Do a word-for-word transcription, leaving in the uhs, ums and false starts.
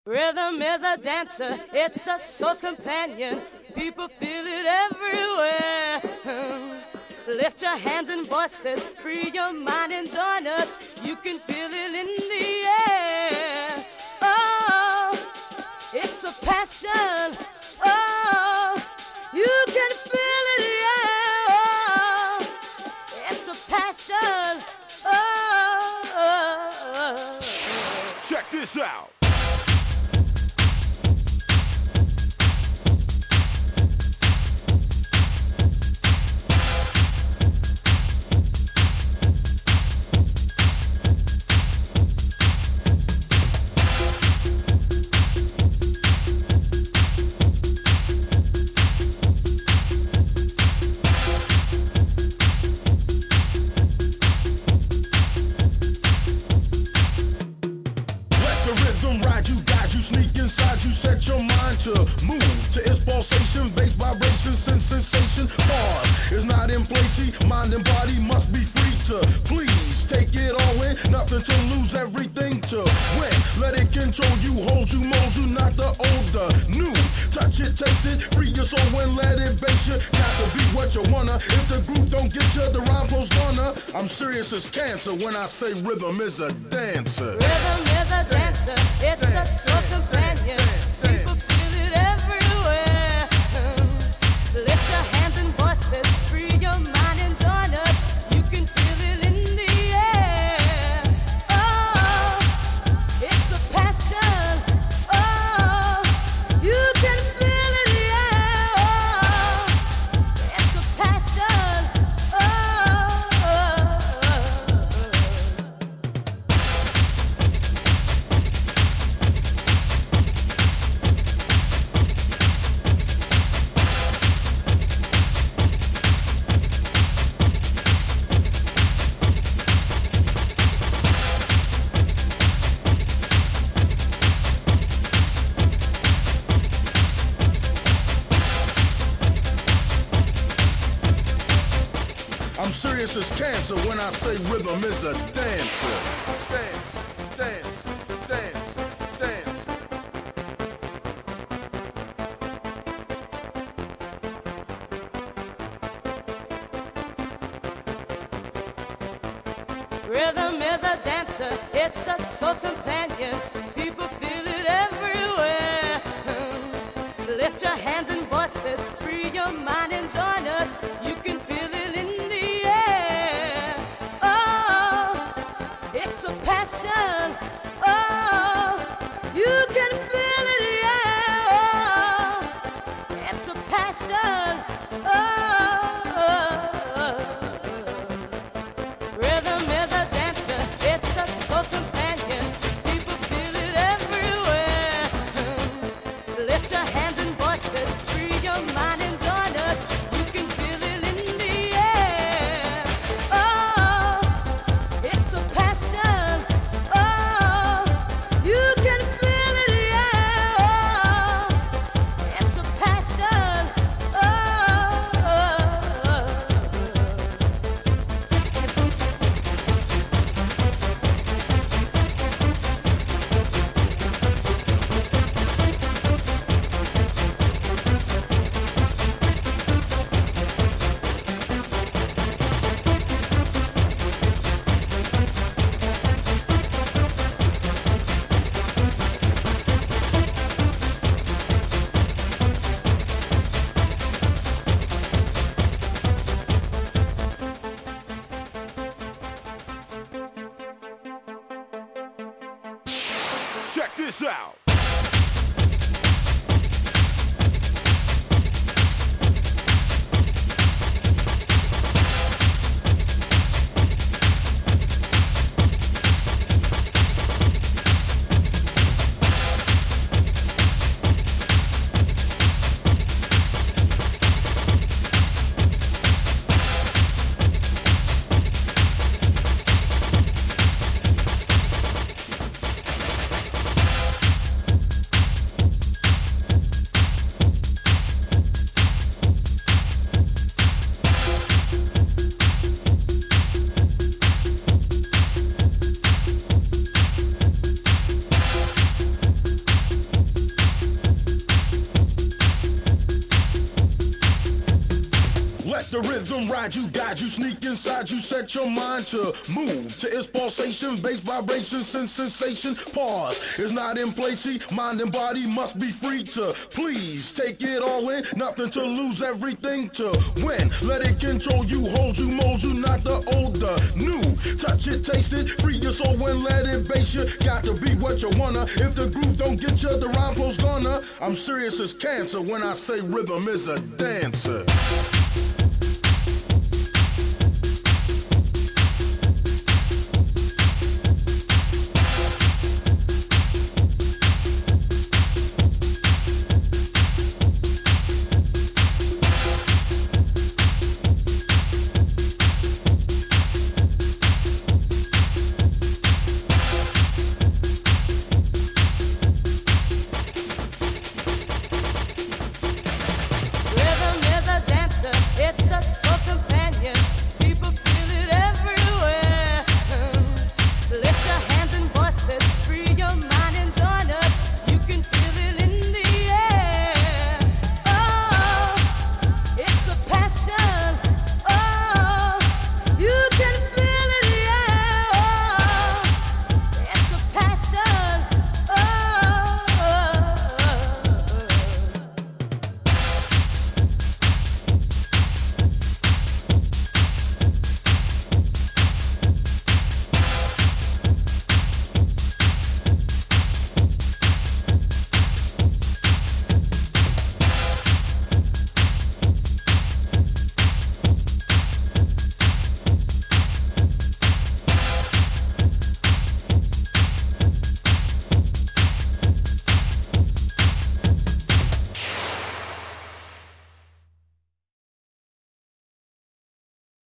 Rhythm is a dancer, it's a soul's companion. People feel it everywhere. Hmm. Lift your hands and voices, free your mind and join us. You can feel it in the air. Oh, it's a passion. Oh, you can feel it, yeah. Oh, it's a passion. Oh, oh, oh. Check this out. To move to its pulsation, bass vibration, sense sensation. Pause is not in place. See, mind and body must be free to please take it all in. Nothing to lose, everything to win. Let it control you, hold you, mold you, not the old, the new. Touch it, taste it, free your soul and let it base you. Got to be what you wanna. If the groove don't get you, the rhyme flow's gonna. I'm serious as cancer when I say rhythm is a dancer. Rhythm is a dancer, it's a soul companion. People feel it everywhere. Lift your hands and voices, free your mind and join us. You can feel it in the air. Oh, it's a passion. Oh, you can feel it, yeah. Oh, it's a passion. Oh, oh, oh. I'm serious as cancer when I say rhythm is a dancer. Dance, dance, dance, dance. Rhythm is a dancer, it's a soul's companion. People feel it everywhere. Lift your hands and voices, free your mind and join us. You can feel it in the air. Oh, it's a passion. Oh, you can feel it, yeah. Oh, it's a passion. Oh, oh, oh. Rhythm is a dancer, it's a soul's companion. People feel it everywhere. Lift your hands and voices, free your mind and join us. You can feel it in the air. Oh, it's a passion. Oh, you can feel it, yeah. Oh, it's a passion. Oh, oh, oh. Check this out. the rhythm, ride you, guide you, sneak inside you, set your mind to move to its pulsation, bass vibration, sense sensation. Pause is not in place. See, mind and body must be free to please take it all in. Nothing to lose, everything to win. Let it control you, hold you, mold you, not the old, the new. Touch it, taste it, free your soul and let it base you. Got to be what you wanna. If the groove don't get you, the rhyme flow's gonna. I'm serious as cancer when I say rhythm is a dancer.